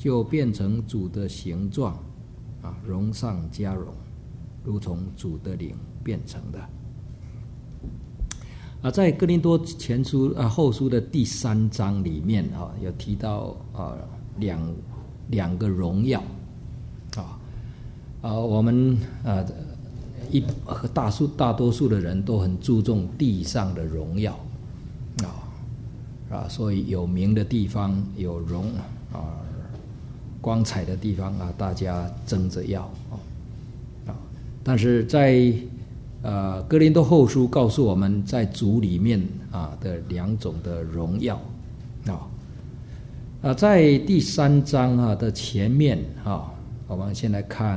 就变成主的形状，荣上加荣，如从主的灵变成的。在哥林多前书后书的第3章里面有提到两个荣耀我们大多数的人都很注重地上的荣耀所以有名的地方有光彩的地方大家争着要但是在哥林多后书告诉我们，在主里面的2种的荣耀在第3章的前面我们先来看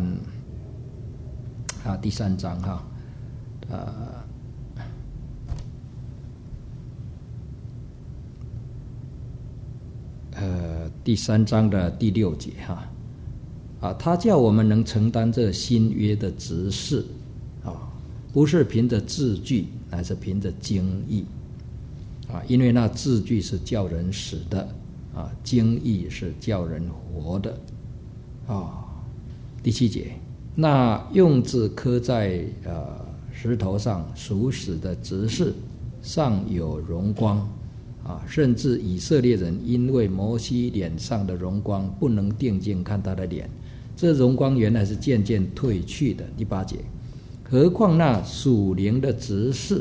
第3章第3章的第6节他叫我们能承担这新约的职事不是凭着字句，乃是凭着经义因为那字句是叫人死的经义是叫人活的第7节，那用字刻在石头上属死的执事上有荣光甚至以色列人因为摩西脸上的荣光不能定睛看他的脸，这荣光原来是渐渐褪去的。第8节，何况那属灵的执事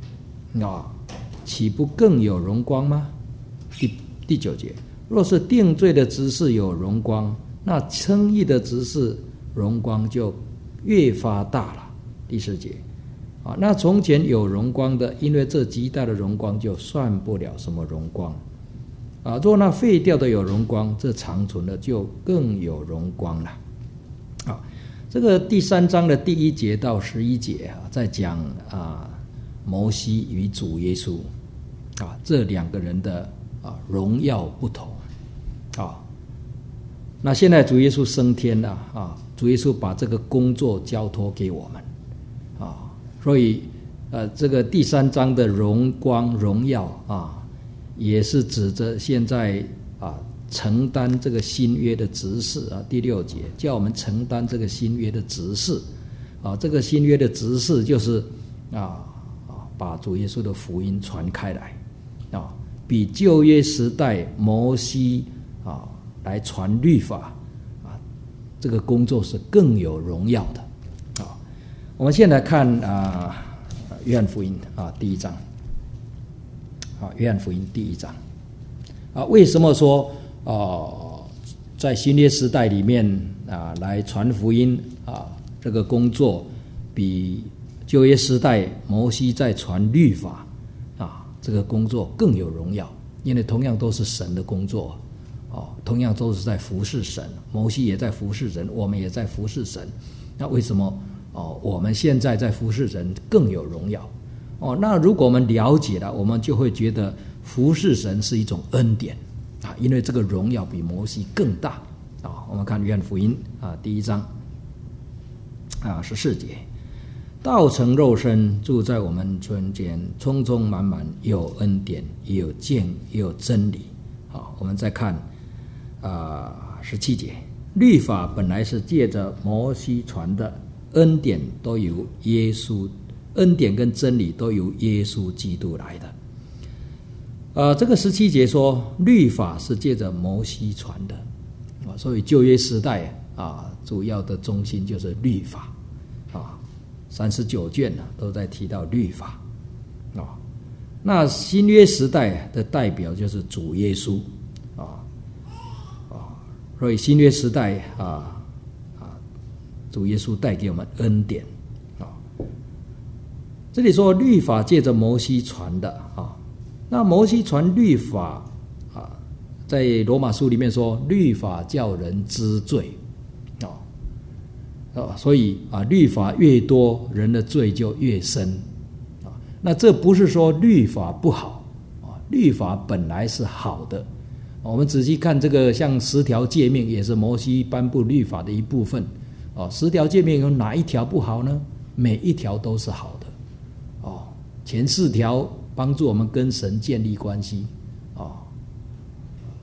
岂不更有荣光吗？第9节，若是定罪的执事有荣光，那称义的执事荣光就越发大了。第10节，那从前有荣光的，因为这极大的荣光就算不了什么荣光若那废掉的有荣光，这长存的就更有荣光了这个第3章的第1节到11节在讲摩西与主耶稣这2个人的荣耀不同那现在主耶稣升天了主耶稣把这个工作交托给我们所以这个第3章的荣光荣耀也是指着现在承担这个新约的职事第6节叫我们承担这个新约的职事这个新约的职事就是把主耶稣的福音传开来比旧约时代摩西来传律法这个工作是更有荣耀的我们先来看约翰福音第1章约翰福音第1章为什么说在新约时代里面来传福音这个工作比旧约时代摩西在传律法这个工作更有荣耀？因为同样都是神的工作同样都是在服侍神，摩西也在服侍神，我们也在服侍神，那为什么我们现在在服侍神更有荣耀那如果我们了解了，我们就会觉得服侍神是一种恩典因为这个荣耀比摩西更大我们看约翰福音第1章14节，道成肉身住在我们中间，充充满满，有恩典也有见也有真理我们再看17节，律法本来是借着摩西传的，恩典都由耶稣，恩典跟真理都由耶稣基督来的这个17节说律法是借着摩西传的所以旧约时代主要的中心就是律法39卷都在提到律法那新约时代的代表就是主耶稣所以新约时代主耶稣带给我们恩典这里说律法借着摩西传的那摩西传律法在罗马书里面说律法叫人知罪所以律法越多，人的罪就越深那这不是说律法不好律法本来是好的我们仔细看这个像10条诫命也是摩西颁布律法的一部分10条诫命有哪一条不好呢？每一条都是好的前4条帮助我们跟神建立关系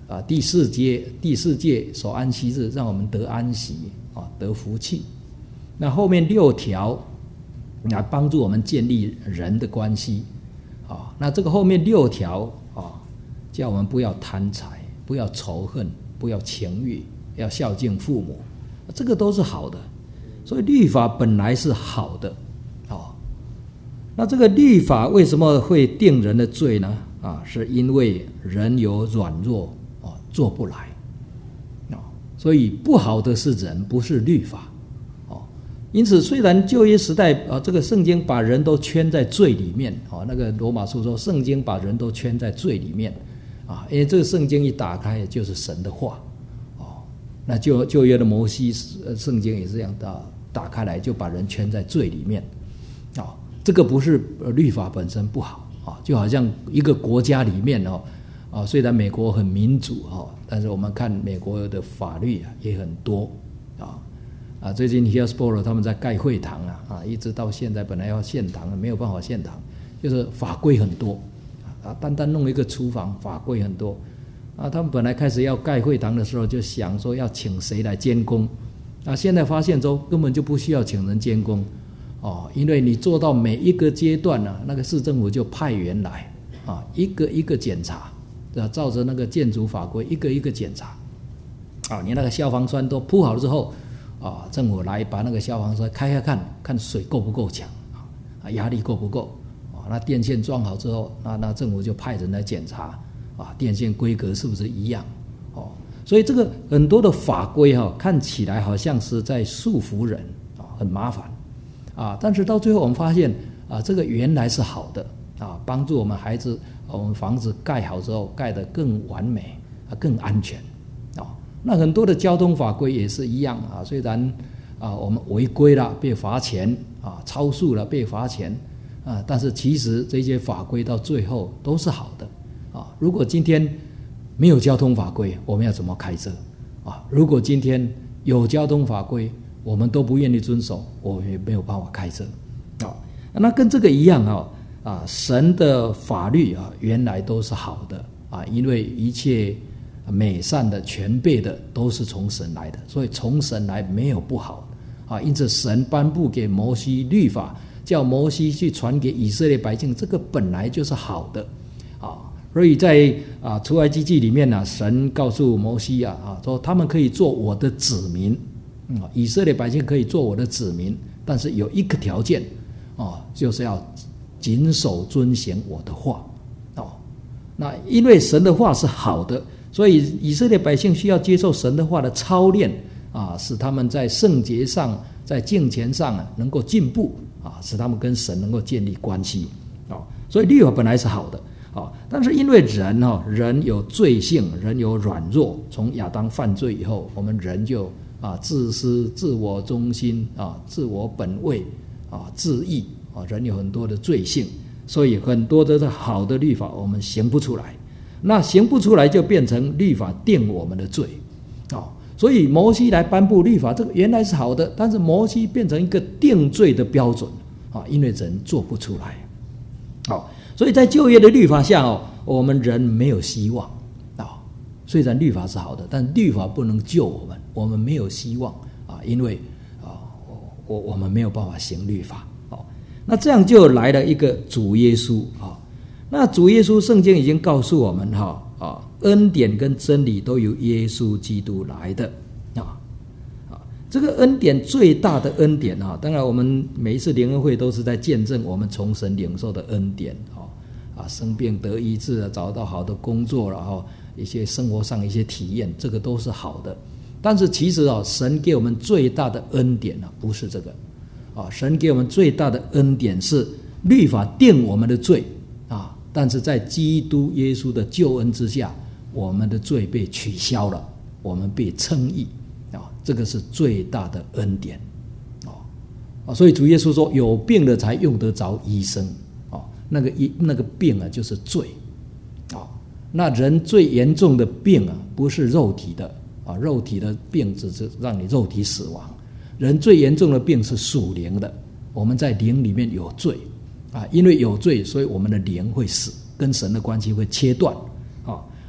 第四诫守安息日，让我们得安息得福气。那后面6条来帮助我们建立人的关系那这个后面6条叫我们不要贪财，不要仇恨，不要情欲，要孝敬父母，这个都是好的。所以律法本来是好的那这个律法为什么会定人的罪呢？是因为人有软弱做不来所以不好的是人，不是律法因此虽然旧约时代这个圣经把人都圈在罪里面那个罗马书说圣经把人都圈在罪里面因为这个圣经一打开就是神的话那旧约的摩西圣经也是这样打开来就把人圈在罪里面这个不是律法本身不好就好像一个国家里面虽然美国很民主但是我们看美国的法律也很多最近 Hillsborough 他们在盖会堂一直到现在本来要献堂没有办法献堂，就是法规很多单单弄一个厨房法规很多他们本来开始要盖会堂的时候就想说要请谁来监工现在发现说根本就不需要请人监工因为你做到每一个阶段那个市政府就派员来一个一个检查照着那个建筑法规一个一个检查你那个消防栓都铺好了之后政府来把那个消防栓开看水够不够强压力够不够那电线装好之后那政府就派人来检查电线规格是不是一样所以这个很多的法规看起来好像是在束缚人很麻烦但是到最后我们发现这个原来是好的帮助我们孩子我们房子盖好之后盖得更完美更安全那很多的交通法规也是一样虽然我们违规了被罚钱超速了被罚钱但是其实这些法规到最后都是好的如果今天没有交通法规我们要怎么开车如果今天有交通法规我们都不愿意遵守我们也没有办法开车那跟这个一样神的法律原来都是好的因为一切美善的全备的都是从神来的，所以从神来没有不好因此神颁布给摩西律法，叫摩西去传给以色列百姓，这个本来就是好的所以在出埃及记里面神告诉摩西说他们可以做我的子民以色列百姓可以做我的子民，但是有一个条件就是要谨守遵行我的话那因为神的话是好的，所以以色列百姓需要接受神的话的操练使他们在圣洁上在敬虔上能够进步使他们跟神能够建立关系所以律法本来是好的但是因为人有罪性，人有软弱，从亚当犯罪以后我们人就自私自我中心自我本位自义人有很多的罪性，所以很多的好的律法我们行不出来，那行不出来就变成律法定我们的罪所以摩西来颁布律法，这个原来是好的，但是摩西变成一个定罪的标准因为人做不出来所以在旧约的律法下我们人没有希望虽然律法是好的，但律法不能救我们没有希望因为我们没有办法行律法那这样就来了一个主耶稣那主耶稣圣经已经告诉我们恩典跟真理都由耶稣基督来的这个恩典最大的恩典当然我们每一次联合会都是在见证我们从神领受的恩典生病得医治找到好的工作，然后一些生活上一些体验，这个都是好的。但是其实神给我们最大的恩典不是这个神给我们最大的恩典是律法定我们的罪但是在基督耶稣的救恩之下，我们的罪被取消了，我们被称义这个是最大的恩典所以主耶稣说有病的才用得着医生那个病就是罪那人最严重的病不是肉体的肉体的病只是让你肉体死亡，人最严重的病是属灵的，我们在灵里面有罪因为有罪，所以我们的灵会死，跟神的关系会切断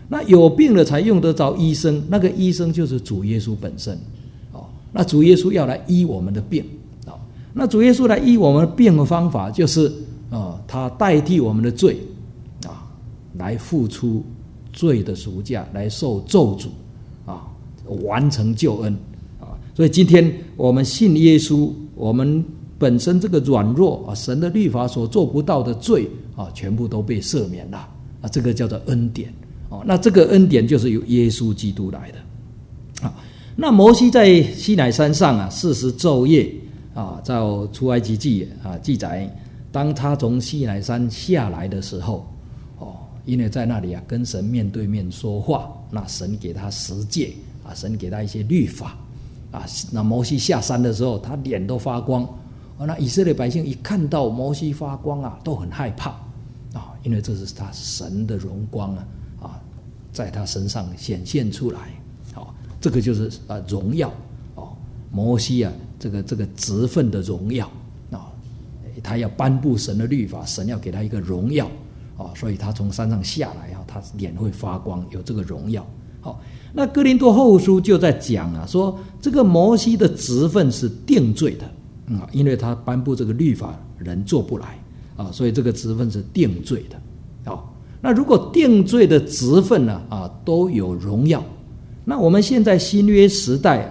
那有病了才用得着医生，那个医生就是主耶稣本身。那主耶稣要来医我们的病。那主耶稣来医我们的病的方法就是他代替我们的罪来付出罪的赎价，来受咒诅完成救恩所以今天我们信耶稣，我们本身这个软弱神的律法所做不到的罪全部都被赦免了这个叫做恩典那这个恩典就是由耶稣基督来的那摩西在西乃山上40昼夜在出埃及记记载，当他从西乃山下来的时候因为在那里跟神面对面说话，那神给他十诫神给他一些律法那摩西下山的时候他脸都发光那以色列百姓一看到摩西发光都很害怕因为这是他神的荣光在他身上显现出来这个就是荣耀摩西这个职分的荣耀他要颁布神的律法，神要给他一个荣耀所以他从山上下来他脸会发光，有这个荣耀那哥林多后书就在讲说这个摩西的职分是定罪的因为他颁布这个律法人做不来所以这个职分是定罪的那如果定罪的职分都有荣耀，那我们现在新约时代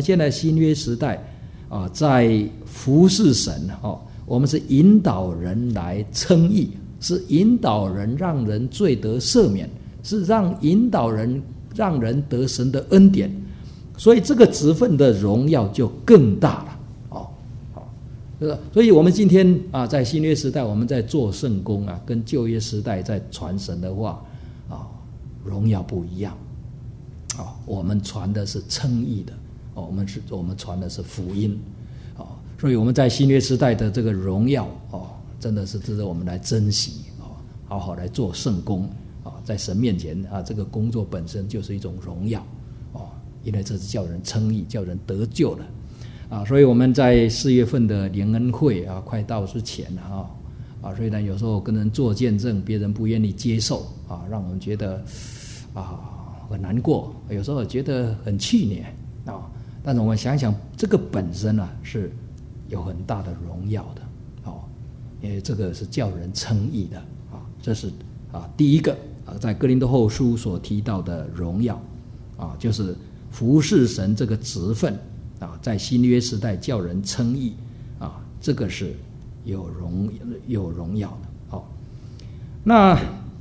在服侍神我们是引导人来称义，是引导人让人罪得赦免，是引导人让人得神的恩典，所以这个职分的荣耀就更大了所以我们今天在新约时代我们在做圣工跟旧约时代在传神的话荣耀不一样我们传的是称义的我们传的是福音所以我们在新约时代的这个荣耀真的是值得我们来珍惜好好来做圣工在神面前这个工作本身就是一种荣耀因为这是叫人称义，叫人得救的所以我们在4月份的联恩会快到之前所以呢有时候跟人做见证，别人不愿意接受让我们觉得很难过，有时候觉得很气馁但是我们想想这个本身是有很大的荣耀的因为这个是叫人称义的这是第一个在哥林多后书所提到的荣耀就是服侍神这个职分在新约时代叫人称义这个是有荣耀的那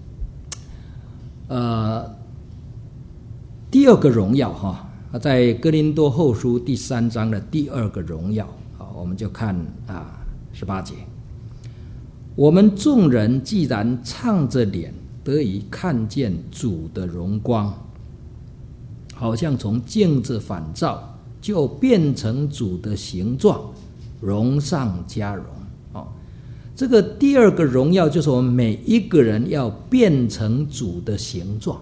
第二个荣耀在哥林多后书第3章的第二个荣耀我们就看18节，我们众人既然敞着脸得以看见主的荣光，好像从镜子反照，就变成主的形状，荣上加荣这个第二个荣耀就是我们每一个人要变成主的形状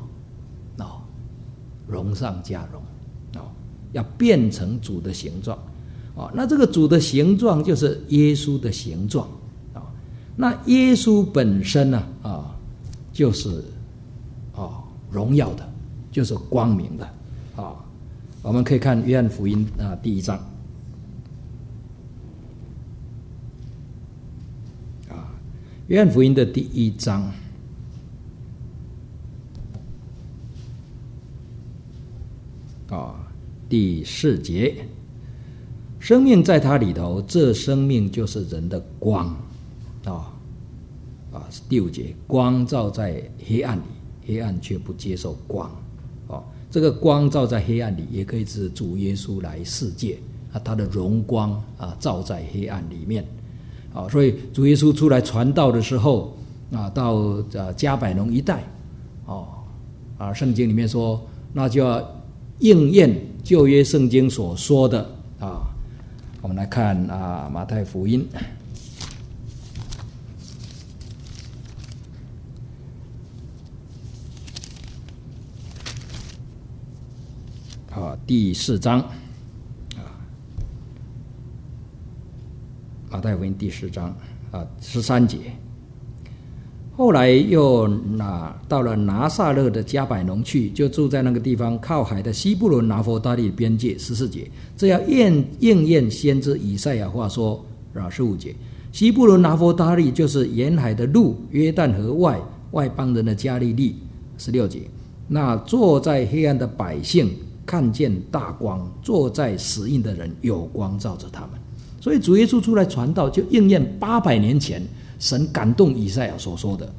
荣上加荣要变成主的形状那这个主的形状就是耶稣的形状那耶稣本身就是荣耀的，就是光明的我们可以看约翰福音第1章约翰福音的第1章第4节，生命在他里头，这生命就是人的光第5节，光照在黑暗里，黑暗却不接受光这个光照在黑暗里也可以指主耶稣来世界他的荣光照在黑暗里面所以主耶稣出来传道的时候到加百农一带圣经里面说那就要应验旧约圣经所说的我们来看马太福音第4章马太福音第4章13节， 后来又到了拿撒勒的迦百农去，就住在那个地方靠海的西布伦拿弗他利边界。14节，这要应验先知以赛亚话说15节，西布伦拿弗他利就是沿海的路，约旦河外邦人的加利利。16节，那坐在黑暗的百姓看见大光，坐在死荫的人有光照着他们。所以主耶稣出来传道，就应验800年前神感动以赛亚所说的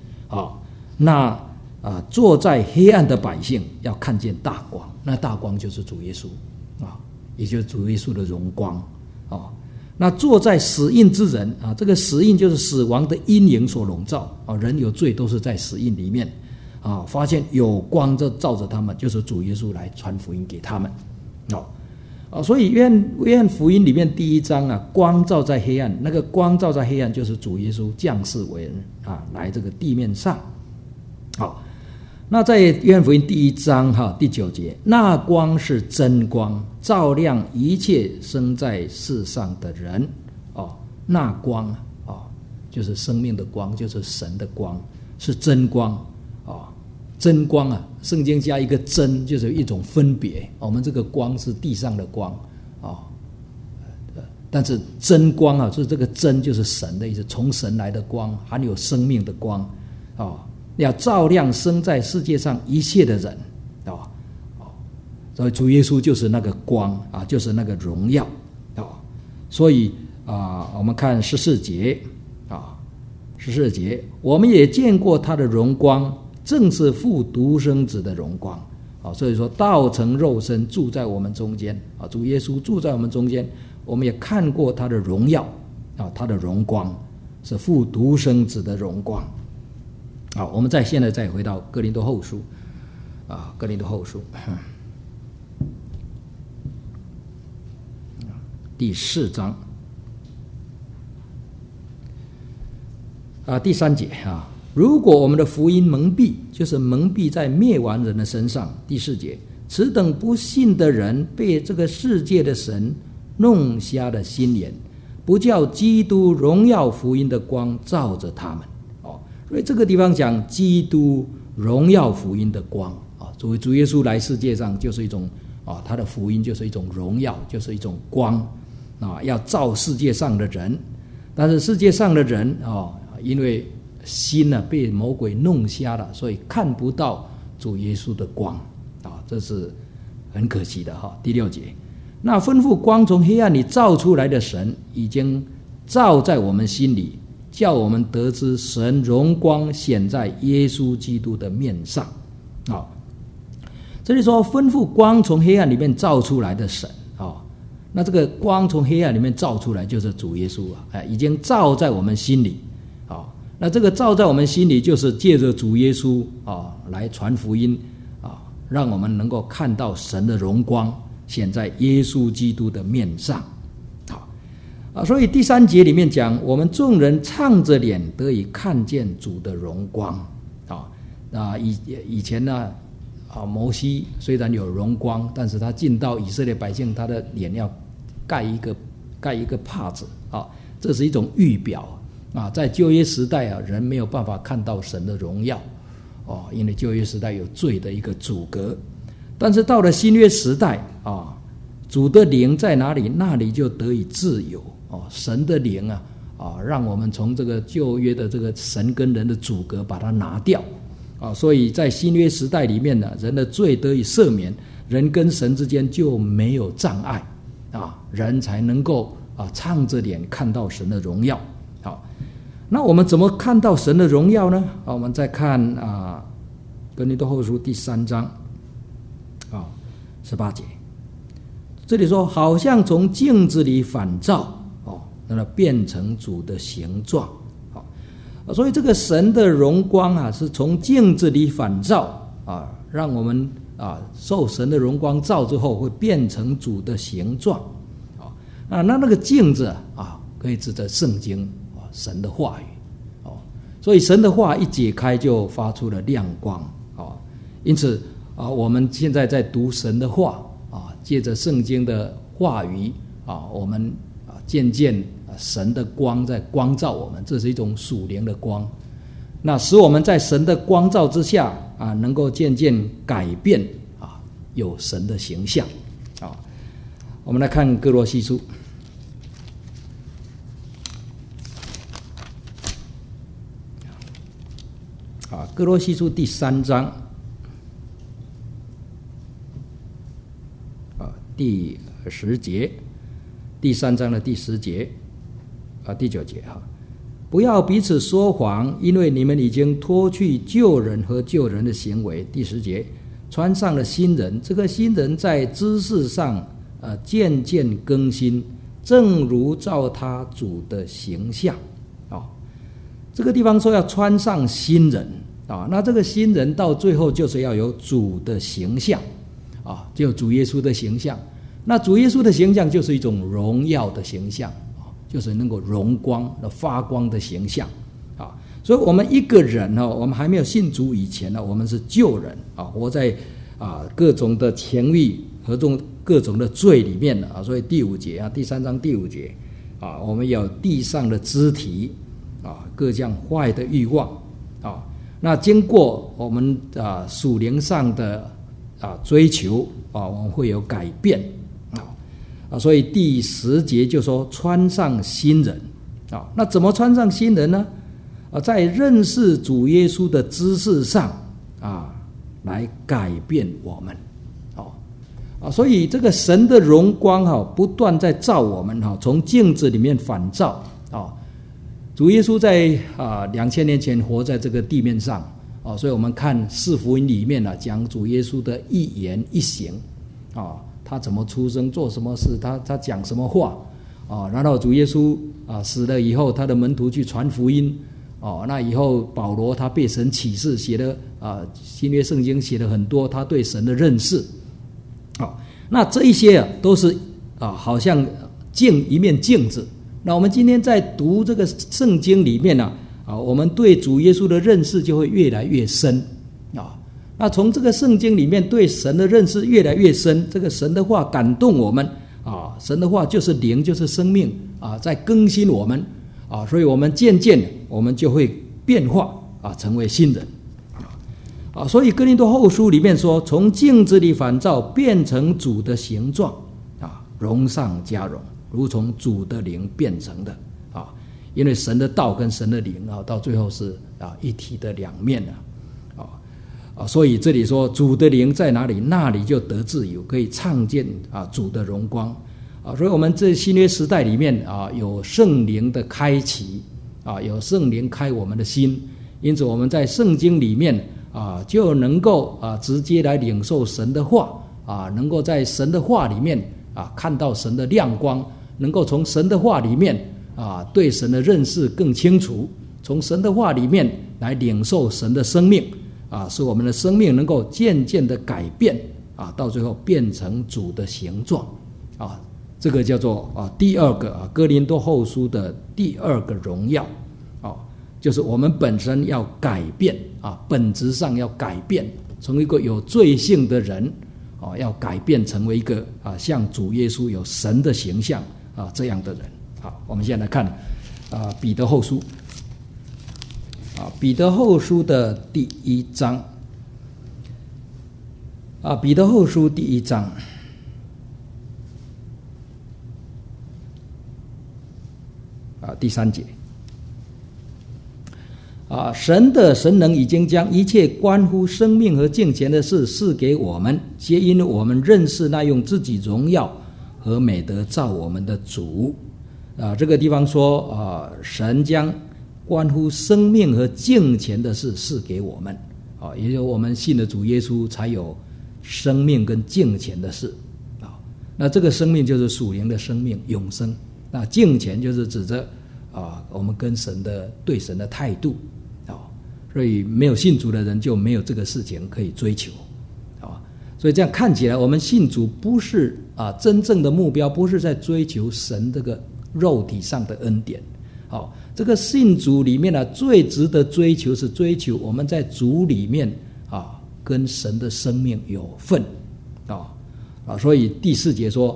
坐在黑暗的百姓要看见大光，那大光就是主耶稣也就是主耶稣的荣光那坐在死荫之人这个死荫就是死亡的阴影所笼罩人有罪都是在死荫里面发现有光就照着他们，就是主耶稣来传福音给他们所以约翰福音里面第1章光照在黑暗，那个光照在黑暗就是主耶稣降世为人来这个地面上。那在约翰福音第1章第9节，那光是真光，照亮一切生在世上的人那光就是生命的光，就是神的光，是真光真光圣经加一个真，就是一种分别我们这个光是地上的光但是真光就是这个真就是神的意思，从神来的光，含有生命的光要照亮生在世界上一切的人所以主耶稣就是那个光就是那个荣耀所以我们看14节14节，我们也见过他的荣光，正是父独生子的荣光所以说道成肉身住在我们中间主耶稣住在我们中间，我们也看过他的荣耀他的荣光是父独生子的荣光我们现在再回到哥林多后书哥林多后书第4章第3节如果我们的福音蒙蔽，就是蒙蔽在灭亡人的身上。第4节，此等不信的人被这个世界的神弄瞎了心眼，不叫基督荣耀福音的光照着他们所以这个地方讲基督荣耀福音的光作为主耶稣来世界上就是一种他的福音就是一种荣耀，就是一种光要照世界上的人。但是世界上的人因为心被魔鬼弄瞎了，所以看不到主耶稣的光这是很可惜的第6节，那吩咐光从黑暗里照出来的神，已经照在我们心里，叫我们得知神荣光显在耶稣基督的面上这里说吩咐光从黑暗里面照出来的神那这个光从黑暗里面照出来就是主耶稣已经照在我们心里那这个照在我们心里就是借着主耶稣来传福音让我们能够看到神的荣光显在耶稣基督的面上所以第3节里面讲我们众人唱着脸得以看见主的荣光以前呢摩西虽然有荣光，但是他进到以色列百姓，他的脸要盖一个帕子这是一种预表在旧约时代人没有办法看到神的荣耀因为旧约时代有罪的一个阻隔。但是到了新约时代主的灵在哪里，那里就得以自由神的灵让我们从这个旧约的这个神跟人的阻隔把它拿掉所以在新约时代里面呢，人的罪得以赦免，人跟神之间就没有障碍人才能够唱着脸看到神的荣耀那我们怎么看到神的荣耀呢我们再看哥林多后书第3章18节，这里说好像从镜子里反照那变成主的形状所以这个神的荣光是从镜子里反照让我们受神的荣光照之后会变成主的形状那个镜子可以指着圣经神的话语所以神的话一解开就发出了亮光因此我们现在在读神的话借着圣经的话语我们渐渐神的光在光照我们，这是一种属灵的光。 那使我们在神的光照之下啊，能够渐渐改变啊，有神的形象啊。我们来看哥罗西书啊，哥罗西书第3章啊，第10节，第3章的第10节啊，第9节哈。不要彼此说谎，因为你们已经脱去旧人和旧人的行为。第10节，穿上了新人，这个新人在知识上渐渐更新，正如照他主的形象。这个地方说要穿上新人啊，那这个新人到最后就是要有主的形象啊，就主耶稣的形象。那主耶稣的形象就是一种荣耀的形象。就是能够荣光的发光的形象啊，所以我们一个人呢，我们还没有信主以前呢，我们是旧人啊，活在各种的情欲和各种的罪里面啊，所以第5节啊，第3章第5节啊，我们有地上的肢体啊，各样坏的欲望啊，那经过我们属灵上的追求啊，我们会有改变。所以第10节就说穿上新人啊，那怎么穿上新人呢？在认识主耶稣的知识上来改变我们所以这个神的荣光不断在照我们从镜子里面反照主耶稣在2000年前活在这个地面上所以我们看4福音里面讲主耶稣的一言一行他怎么出生，做什么事，他讲什么话然后主耶稣死了以后，他的门徒去传福音那以后保罗他被神启示，写了新约圣经写了很多他对神的认识那这一些都是好像一面镜子。那我们今天在读这个圣经里面我们对主耶稣的认识就会越来越深那从这个圣经里面对神的认识越来越深，这个神的话感动我们神的话就是灵，就是生命在更新我们所以我们渐渐我们就会变化成为新人所以哥林多后书里面说，从镜子里反照变成主的形状荣上加荣，如从主的灵变成的因为神的道跟神的灵到最后是一体的两面所以这里说主的灵在哪里，那里就得自由，可以唱见主的荣光所以我们这新约时代里面有圣灵的开启有圣灵开我们的心，因此我们在圣经里面就能够直接来领受神的话能够在神的话里面看到神的亮光，能够从神的话里面对神的认识更清楚，从神的话里面来领受神的生命使我们的生命能够渐渐的改变到最后变成主的形状这个叫做第二个哥林多后书的第2个荣耀就是我们本身要改变本质上要改变，从一个有罪性的人要改变成为一个像主耶稣有神的形象这样的人。好，我们现在来看彼得后书彼得后书的第1章彼得后书第1章第3节神的神能已经将一切关乎生命和敬虔的事赐给我们，皆因我们认识那用自己荣耀和美德造我们的主这个地方说神将关乎生命和敬虔的事赐给我们也就是我们信了主耶稣才有生命跟敬虔的事那这个生命就是属灵的生命永生，那敬虔就是指着我们跟神的对神的态度所以没有信主的人就没有这个事情可以追求所以这样看起来我们信主不是真正的目标不是在追求神这个肉体上的恩典这个信主里面最值得追求是追求我们在主里面跟神的生命有份所以第4节说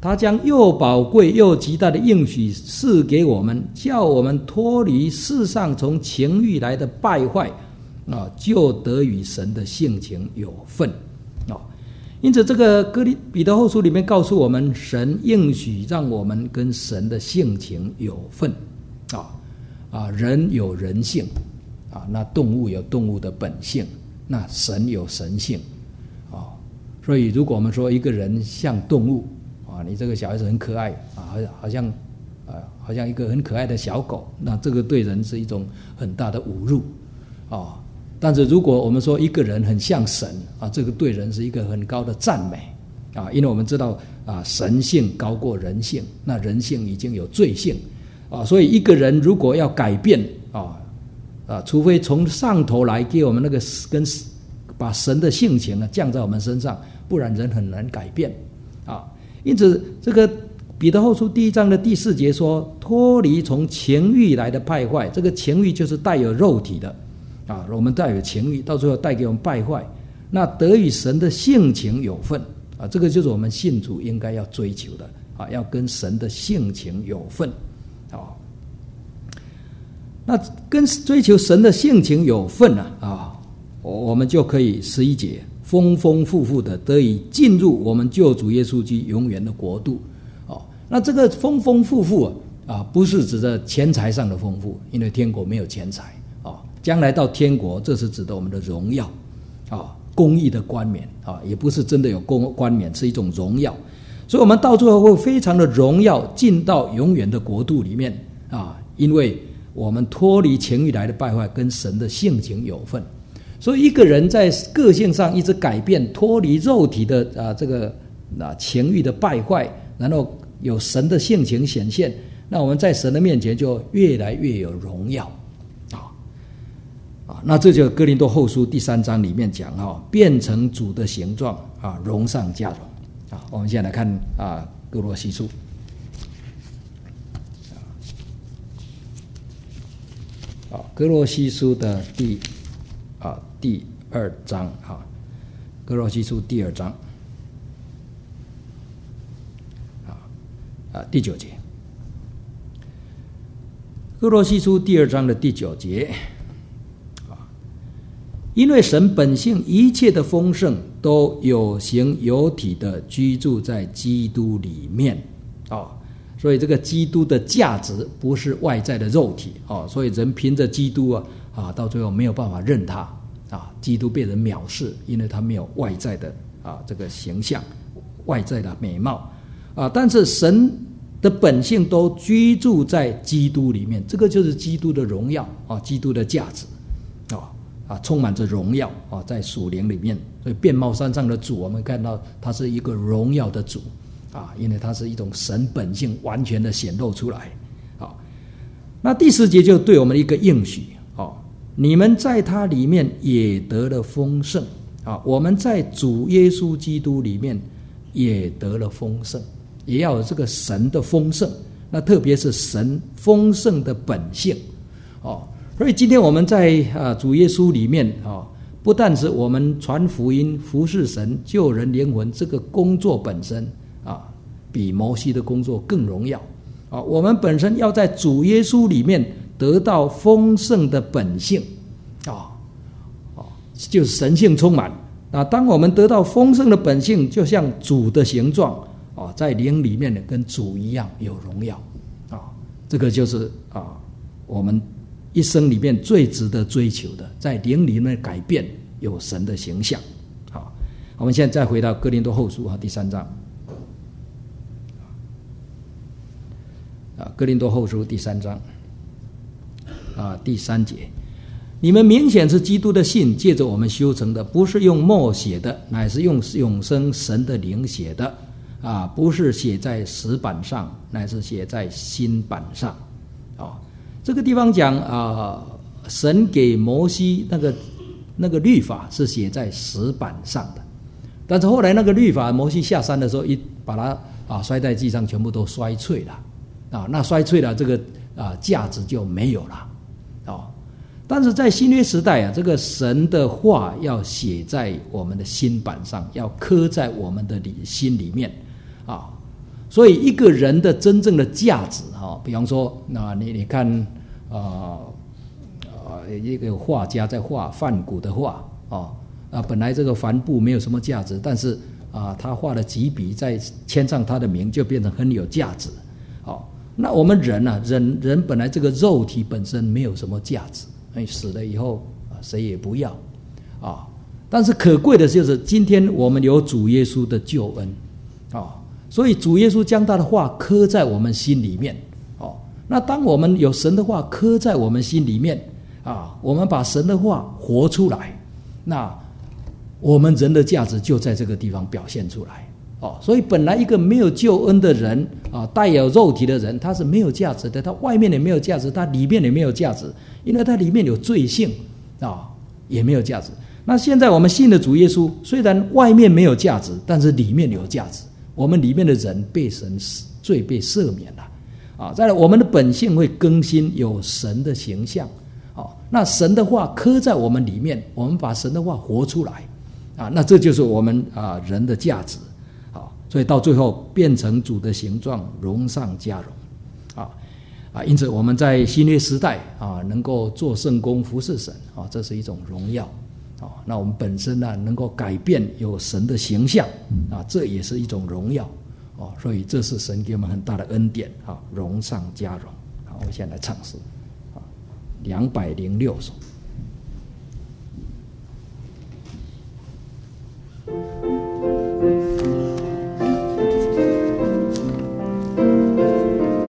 他将又宝贵又极大的应许赐给我们，叫我们脱离世上从情欲来的败坏就得与神的性情有份因此这个彼得后书里面告诉我们，神应许让我们跟神的性情有份人有人性那动物有动物的本性，那神有神性所以如果我们说一个人像动物你这个小孩子很可爱好像一个很可爱的小狗，那这个对人是一种很大的侮辱但是如果我们说一个人很像神这个对人是一个很高的赞美因为我们知道神性高过人性，那人性已经有罪性所以一个人如果要改变除非从上头来给我们那个把神的性情降在我们身上，不然人很难改变因此这个彼得后书第1章的第4节说，脱离从情欲来的败坏，这个情欲就是带有肉体的我们带有情欲，到最后带给我们败坏，那得与神的性情有份这个就是我们信主应该要追求的要跟神的性情有份那跟追求神的性情有份我们就可以11节丰丰富富的得以进入我们救主耶稣基督永远的国度那这个丰丰富富不是指的钱财上的丰富，因为天国没有钱财将来到天国，这是指的我们的荣耀公义的冠冕也不是真的有冠冕，是一种荣耀，所以我们到最后会非常的荣耀，进到永远的国度里面因为我们脱离情欲来的败坏，跟神的性情有份。所以一个人在个性上一直改变，脱离肉体的这个情欲的败坏，然后有神的性情显现，那我们在神的面前就越来越有荣耀那这就哥林多后书第3章里面讲变成主的形状荣上加荣我们现在来看哥罗西书哥罗西书的第2章哥罗西书第2章第9节，哥罗西书第2章的第9节因为神本性一切的丰盛都有形有体的居住在基督里面所以这个基督的价值不是外在的肉体所以人凭着基督到最后没有办法认他基督被人藐视，因为他没有外在的这个形象，外在的美貌但是神的本性都居住在基督里面，这个就是基督的荣耀基督的价值充满着荣耀在属灵里面。所以变貌山上的主，我们看到他是一个荣耀的主因为他是一种神本性完全的显露出来那第10节就对我们一个应许你们在他里面也得了丰盛我们在主耶稣基督里面也得了丰盛，也要有这个神的丰盛，那特别是神丰盛的本性所以今天我们在主耶稣里面不但是我们传福音服侍神救人灵魂这个工作本身比摩西的工作更荣耀我们本身要在主耶稣里面得到丰盛的本性就是神性充满当我们得到丰盛的本性，就像主的形状在灵里面跟主一样有荣耀这个就是我们一生里面最值得追求的，在灵里面改变有神的形象我们现在再回到哥林多后书第3章哥林多后书第3章第3节，你们明显是基督的信借着我们修成的，不是用墨写的，乃是用永生神的灵写的不是写在石板上，乃是写在心板上这个地方讲神给摩西那个律法是写在石板上的，但是后来那个律法摩西下山的时候一把它摔在地上，全部都摔碎了那摔碎了这个价值就没有了但是在新约时代这个神的话要写在我们的心板上，要刻在我们的心里面所以一个人的真正的价值比方说你看一个画家在画梵谷的画本来这个帆布没有什么价值，但是他画了几笔再签上他的名，就变成很有价值。那我们人人本来这个肉体本身没有什么价值，死了以后谁也不要但是可贵的就是今天我们有主耶稣的救恩所以主耶稣将他的话刻在我们心里面那当我们有神的话刻在我们心里面我们把神的话活出来，那我们人的价值就在这个地方表现出来所以本来一个没有救恩的人带有肉体的人，他是没有价值的，他外面也没有价值，他里面也没有价值，因为他里面有罪性也没有价值。那现在我们信的主耶稣，虽然外面没有价值，但是里面有价值，我们里面的人被神罪被赦免了再来我们的本性会更新，有神的形象那神的话刻在我们里面，我们把神的话活出来那这就是我们人的价值所以到最后变成主的形状，荣上加荣因此我们在新约时代能够做圣工服侍神这是一种荣耀那我们本身能够改变有神的形象这也是一种荣耀所以这是神给我们很大的恩典荣上加荣。我们现在来唱诗206首。